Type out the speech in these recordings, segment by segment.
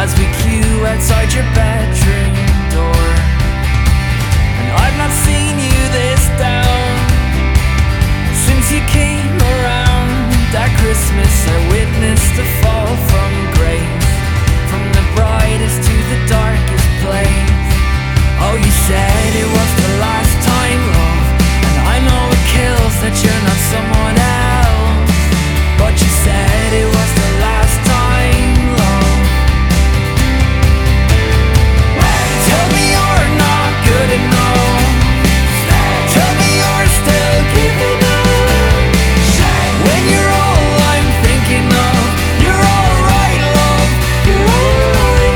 as we queue outside your bedroom door. And I've not seen you this down since you came around. That Christmas I witnessed a fall from grace, from the brightest to the darkest place. Oh, you said it was the last time, love, and I know it kills that you're not someone else, but you said it was the last time, love. Tell me you're not good enough. Tell me you're still giving up. When you're all I'm thinking of, you're alright, love, you're alright.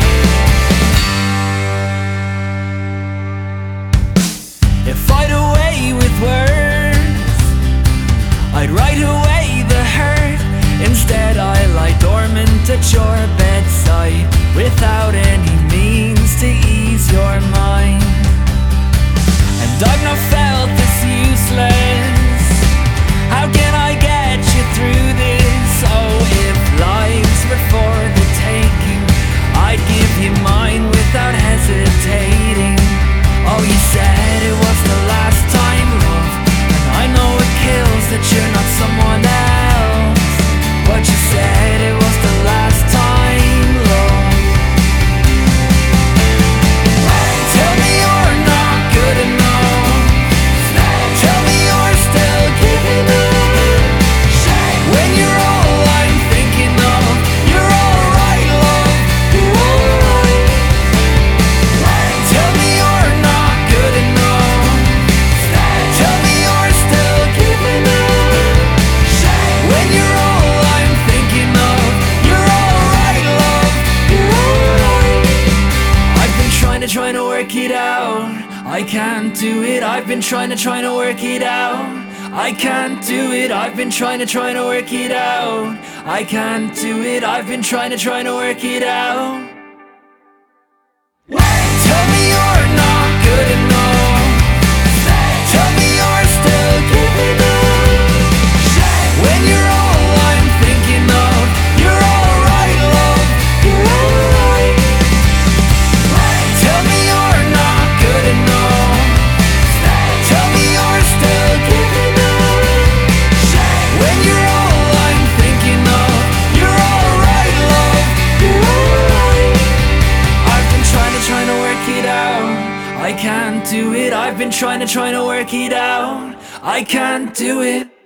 If I'd away with words, I'd write away the hurt. Instead I lie dormant at your bedside, without any means to ease your mind. And I've not felt this useless. How can I get you through this? Oh, if lives were for the taking, I'd give you mine without hesitating. Oh, you said it was the last time, love, and I know it kills that you're not someone else, but you said it was the last time, love. Tell me you're not good enough. Tell me you're still giving up. When you're all I'm thinking of, you're alright, love, you're alright. Tell me you're not good enough. Tell me you're still giving up. When you're all I'm thinking of, you're alright, love, you're alright. I've been trying to work it out. I can't do it. I've been trying to work it out. I can't do it. I've been trying to work it out. I can't do it. I've been trying to work it out. Tell me you're not good enough. Tell me you're still giving up. When you're all I'm thinking of, you're alright, love, you're alright. Tell me you're not good enough. Tell me you're still giving up. When you're all I'm thinking of, you're alright, love, you're alright. I've been trying to work it out. I can't do it. I've been trying to work it out. I can't do it.